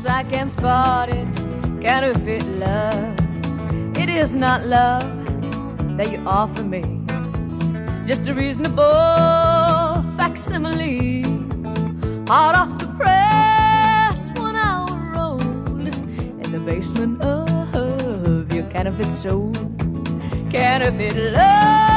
as I can spot it. Counterfeit love, it is not love that you offer me, just a reasonable facsimile, hot off the press, 1 hour old, in the basement of your counterfeit soul. Counterfeit love.